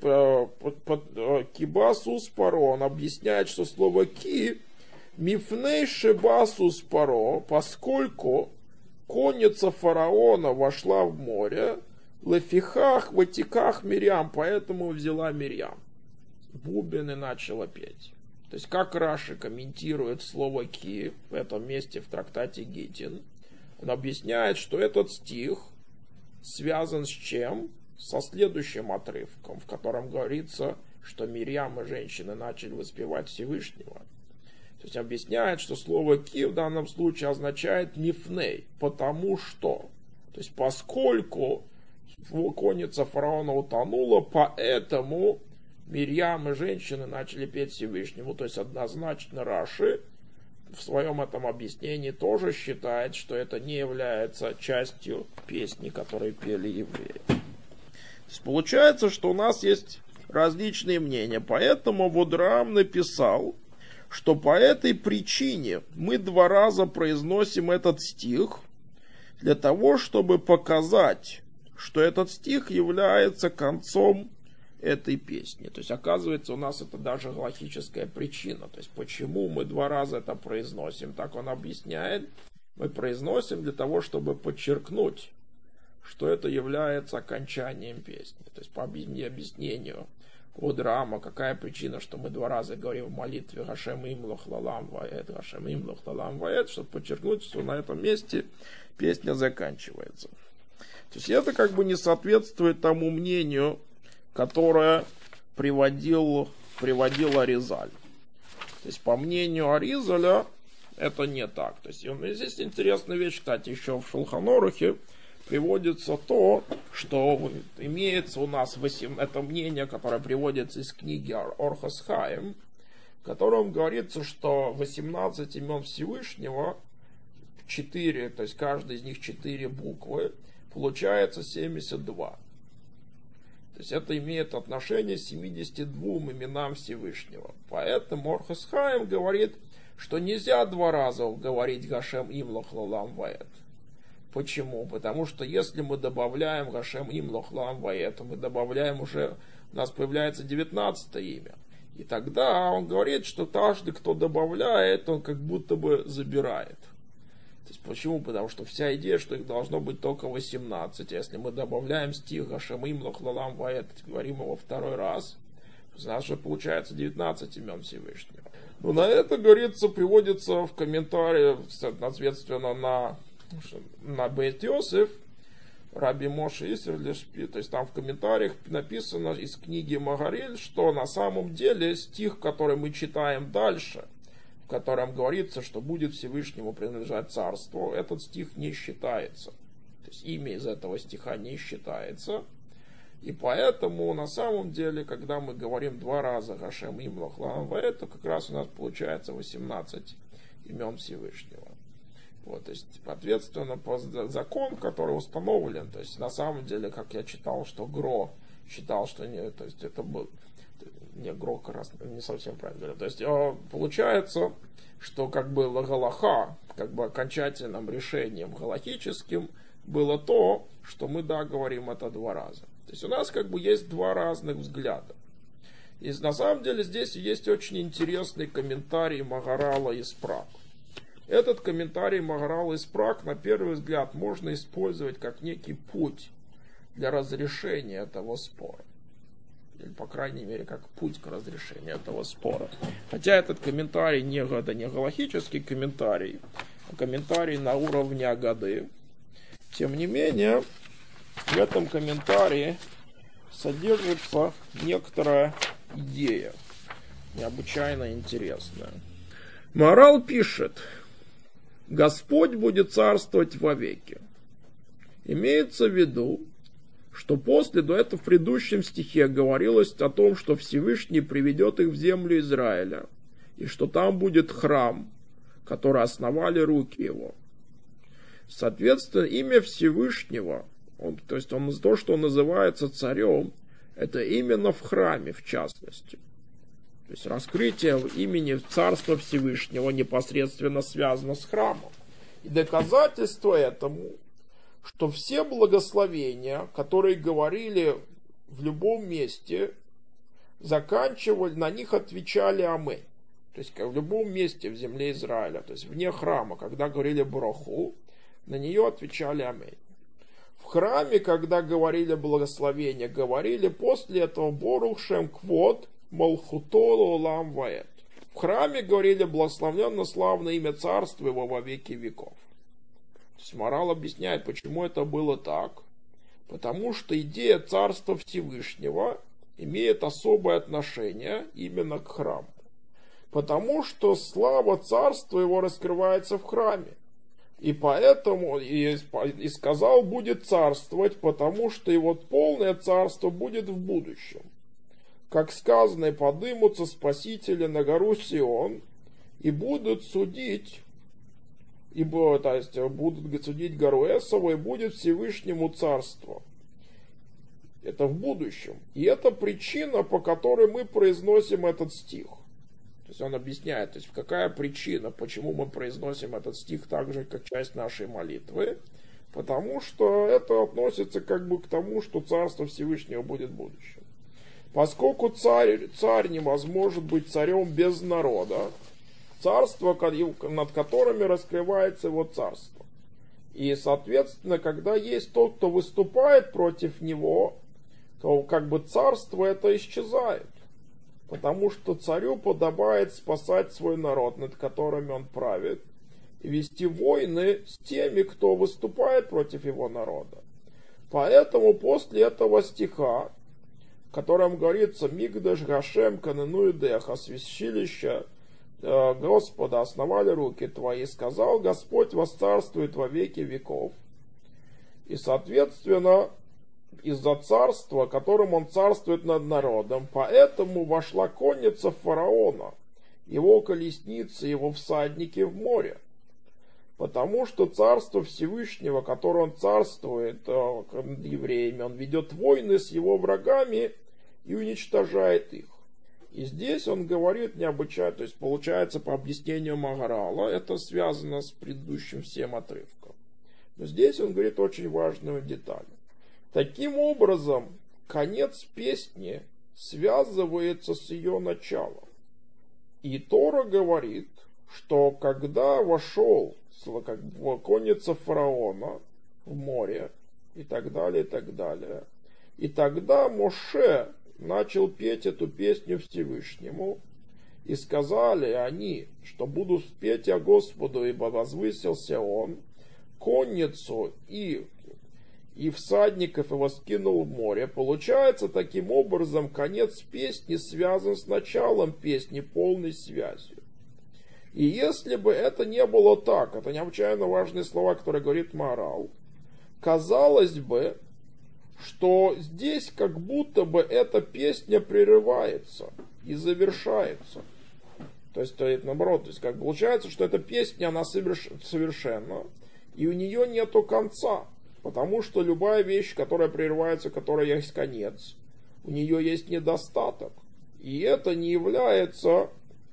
киба сус паро, он объясняет, что слово ки, мифней шеба сус паро, поскольку конница фараона вошла в море, лефихах, ватиках Мирьям, поэтому взяла Мирьям. Бубен и начала петь. То есть, как Раши комментирует слово ки в этом месте в трактате Гитин, он объясняет, что этот стих связан с чем? Со следующим отрывком, в котором говорится, что Мирьям и женщины начали воспевать Всевышнего. То есть объясняет, что слово «ки» в данном случае означает «мифней», потому что, то есть поскольку конница фараона утонула, поэтому Мирьям и женщины начали петь Всевышнему. То есть однозначно Раши в своем этом объяснении тоже считает, что это не является частью песни, которую пели евреи. То есть получается, что у нас есть различные мнения. Поэтому Вудрам написал, что по этой причине мы два раза произносим этот стих для того, чтобы показать, что этот стих является концом этой песни. То есть, оказывается, у нас это даже галахическая причина. То есть, почему мы два раза это произносим? Так он объясняет. Мы произносим для того, чтобы подчеркнуть, что это является окончанием песни. То есть, по объяснению Удрама, какая причина, что мы два раза говорим в молитве Гашем имлох лалам ваэт, Гашем имлох лалам ваэт, чтобы подчеркнуть, что на этом месте песня заканчивается. То есть это как бы не соответствует тому мнению, которое приводил, приводил Аризаль. То есть по мнению Аризаля это не так. То есть и здесь интересная вещь, кстати, еще в Шулхан Арухе приводится то, что имеется у нас восемь, это мнение, которое приводится из книги Орхос Хаим, в котором говорится, что восемнадцать имен Всевышнего, четыре, то есть каждый из них четыре буквы, получается семьдесят два. То есть это имеет отношение к семидесяти двум именам Всевышнего. Поэтому Орхос Хаим говорит, что нельзя два раза говорить Гашем Имлох Лолам Ваэт. Почему? Потому что если мы добавляем Гашем Имлох Лолам Ваэт, то мы добавляем уже, у нас появляется девятнадцатое имя. И тогда он говорит, что каждый, кто добавляет, он как будто бы забирает. То есть почему? Потому что вся идея, что их должно быть только восемнадцать. А если мы добавляем стих Гашем Имлох Лолам Ваэт, говорим его второй раз, то у нас же получается девятнадцать имен Всевышнего. Но на это, говорится, приводится в комментарии, соответственно, на, на Бейт Йосеф, Раби Моше Исерлишпи, то есть там в комментариях написано из книги Магариль, что на самом деле стих, который мы читаем дальше, в котором говорится, что будет Всевышнему принадлежать царство, этот стих не считается. То есть имя из этого стиха не считается. И поэтому на самом деле, когда мы говорим два раза Гашем Имлох Лолам Ваэт, то как раз у нас получается восемнадцать имен Всевышнего. Вот, то есть, соответственно, по закон, который установлен, то есть на самом деле, как я читал, что Гро считал, что не, то есть это был не Гро, как раз не совсем правильно говорю. То есть получается, что как бы галаха, как бы окончательным решением галахическим было то, что мы да говорим это два раза. То есть у нас как бы есть два разных взгляда. И на самом деле здесь есть очень интересный комментарий Магарала из Праг. Этот комментарий Магарала из Праг, на первый взгляд, можно использовать как некий путь для разрешения этого спора. Или, по крайней мере, как путь к разрешению этого спора. Хотя этот комментарий не, это не галахический комментарий, а комментарий на уровне Агады. Тем не менее, в этом комментарии содержится некоторая идея, необычайно интересная. Магарал пишет: Господь будет царствовать вовеки. Имеется в виду, что после, до этого в предыдущем стихе говорилось о том, что Всевышний приведет их в землю Израиля, и что там будет храм, который основали руки его. Соответственно, имя Всевышнего, он, то есть он, то, что он называется царем, это именно в храме, в частности. То есть раскрытие имени Царства Всевышнего непосредственно связано с храмом. И доказательство этому, что все благословения, которые говорили в любом месте, заканчивали, на них отвечали аминь. То есть в любом месте в земле Израиля, то есть вне храма, когда говорили браху, на нее отвечали аминь. В храме, когда говорили благословения, говорили после этого Борух Шем Квод Малхуто Лолам Ваэт. В храме говорили благословенно славное имя царства его во веки веков. То есть Магарал объясняет, почему это было так. Потому что идея царства Всевышнего имеет особое отношение именно к храму. Потому что слава царства его раскрывается в храме. И поэтому и, и сказал, будет царствовать, потому что его полное царство будет в будущем. Как сказано, и подымутся спасители на гору Сион и будут судить, ибо, то есть, будут судить гору Эсову, и будет Всевышнему царство. Это в будущем. И это причина, по которой мы произносим этот стих. То есть он объясняет, то есть какая причина, почему мы произносим этот стих так же, как часть нашей молитвы. Потому что это относится как бы к тому, что Царство Всевышнего будет в будущем. Поскольку царь, царь не может быть царем без народа, царство, над которыми раскрывается его царство. И, соответственно, когда есть тот, кто выступает против него, то как бы царство это исчезает. Потому что царю подобает спасать свой народ, над которыми он правит, и вести войны с теми, кто выступает против его народа. Поэтому после этого стиха, в котором говорится «Мигдаш Гашем Канену Идеха», свящилище э, Господа основали руки твои, сказал Господь восцарствует во веки веков. И, соответственно, из-за царства, которым он царствует над народом, поэтому вошла конница фараона, его колесницы, его всадники в море. Потому что царство Всевышнего, которое он царствует над евреями, он ведет войны с его врагами и уничтожает их. И здесь он говорит необычайно, то есть получается по объяснению Магарала, это связано с предыдущим всем отрывком. Но здесь он говорит очень важную деталь. Таким образом, конец песни связывается с ее началом. И Тора говорит, что когда вошел как бы, конница фараона в море, и так далее, и так далее, и тогда Моше начал петь эту песню Всевышнему, и сказали они, что будут петь о Господу, ибо возвысился он, конницу и, и всадников его скинул в море. Получается, таким образом, конец песни связан с началом песни полной связью. И если бы это не было так, это необычайно важные слова, которые говорит Магарал, казалось бы, что здесь как будто бы эта песня прерывается и завершается. То есть, то есть наоборот, то есть как получается, что эта песня, она соверш... совершенна, и у нее нету конца, потому что любая вещь, которая прерывается, у которой есть конец, у нее есть недостаток. И это не является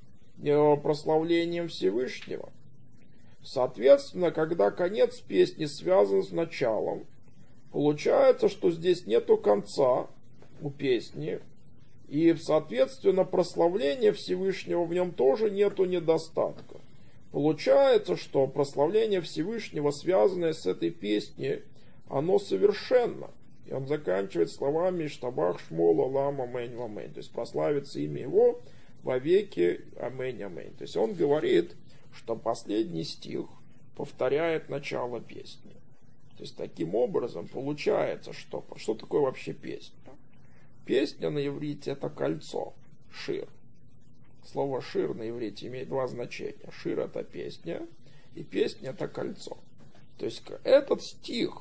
прославлением Всевышнего. Соответственно, когда конец песни связан с началом, получается, что здесь нету конца у песни, и, соответственно, прославление Всевышнего в нем тоже нету недостатка. Получается, что прославление Всевышнего, связанное с этой песней, оно совершенно. И он заканчивает словами «Штабах шмол алам амэнь вамэнь», то есть прославится имя его во веки амэнь амэнь. То есть он говорит, что последний стих повторяет начало песни. То есть таким образом получается, что что такое вообще песня? Песня на иврите это кольцо, шир. Слово шир на иврите имеет два значения. Шир это песня, и песня это кольцо. То есть этот стих,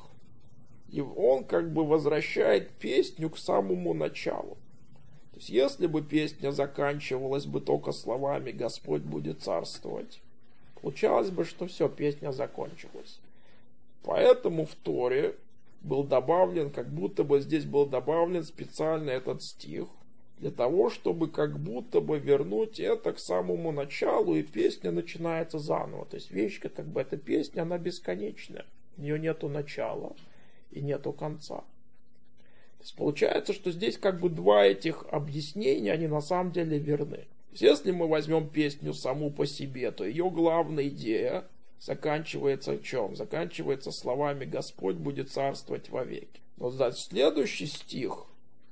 он как бы возвращает песню к самому началу. То есть если бы песня заканчивалась бы только словами «Господь будет царствовать», получалось бы, что все, песня закончилась. Поэтому в Торе был добавлен, как будто бы здесь был добавлен специально этот стих, для того, чтобы как будто бы вернуть это к самому началу, и песня начинается заново. То есть вещь, как бы эта песня, она бесконечная. У нее нету начала и нету конца. То есть получается, что здесь как бы два этих объяснения, они на самом деле верны. То есть если мы возьмем песню саму по себе, то ее главная идея заканчивается в чем? Заканчивается словами «Господь будет царствовать вовеки». Но значит, следующий стих,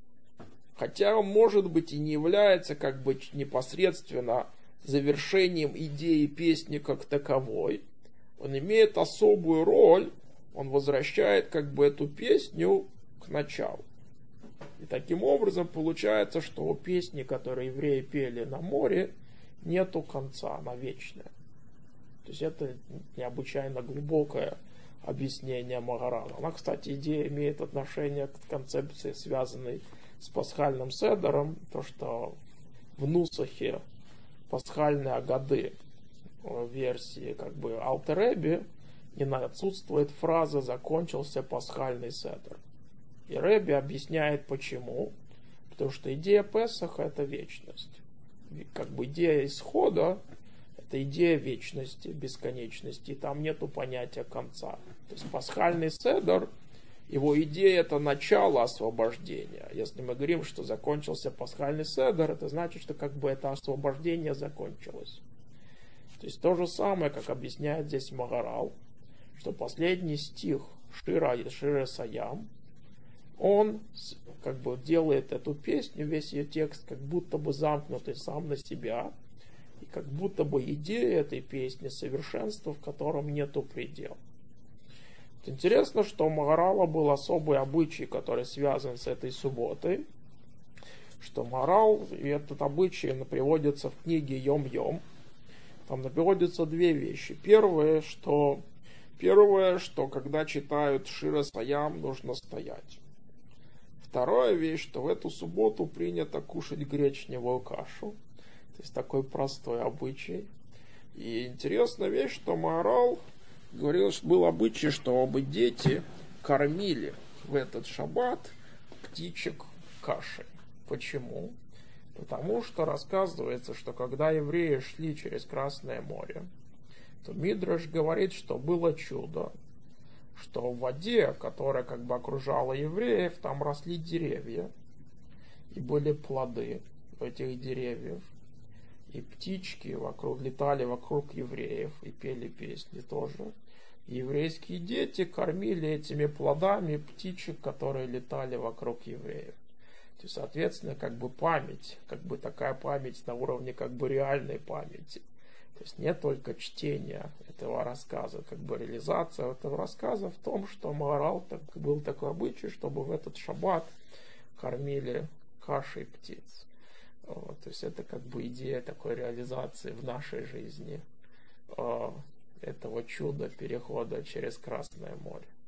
хотя он, может быть, и не является как бы непосредственно завершением идеи песни как таковой, он имеет особую роль, он возвращает как бы эту песню к началу. И таким образом получается, что у песни, которые евреи пели на море, нету конца, она вечная. То есть это необычайно глубокое объяснение Магарала. Она, кстати, идея имеет отношение к концепции, связанной с пасхальным седером, то, что в Нусахе пасхальные агады версии как бы Алтер Ребби не отсутствует фраза «закончился пасхальный седер». И Ребби объясняет почему. Потому что идея Песаха это вечность. Как бы идея исхода это идея вечности, бесконечности. Там нету понятия конца. То есть пасхальный седер, его идея это начало освобождения. Если мы говорим, что закончился пасхальный седер, это значит, что как бы это освобождение закончилось. То есть то же самое, как объясняет здесь Магарал, что последний стих Шира и Шира Саям, он как бы делает эту песню, весь ее текст как будто бы замкнутый сам на себя, и как будто бы идея этой песни совершенство, в котором нету предела. Интересно, что у Магарала был особый обычай, который связан с этой субботой, что Магарал, и этот обычай приводится в книге Йом-Йом, там приводятся две вещи. Первое, что, первое, что когда читают Шира Саям, нужно стоять. Вторая вещь, что в эту субботу принято кушать гречневую кашу. То есть такой простой обычай. И интересная вещь, что Магарал говорил, что был обычай, чтобы дети кормили в этот шаббат птичек кашей. Почему? Потому что рассказывается, что когда евреи шли через Красное море, то Мидраш говорит, что было чудо, что в воде, которая как бы окружала евреев, там росли деревья, и были плоды этих деревьев, и птички вокруг, летали вокруг евреев и пели песни тоже. И еврейские дети кормили этими плодами птичек, которые летали вокруг евреев. То есть, соответственно, как бы память, как бы такая память на уровне как бы реальной памяти. То есть не только чтение этого рассказа, как бы реализация этого рассказа в том, что Магарал так, был такой обычай, чтобы в этот шаббат кормили кашей птиц. Вот, то есть это как бы идея такой реализации в нашей жизни э, этого чуда перехода через Красное море.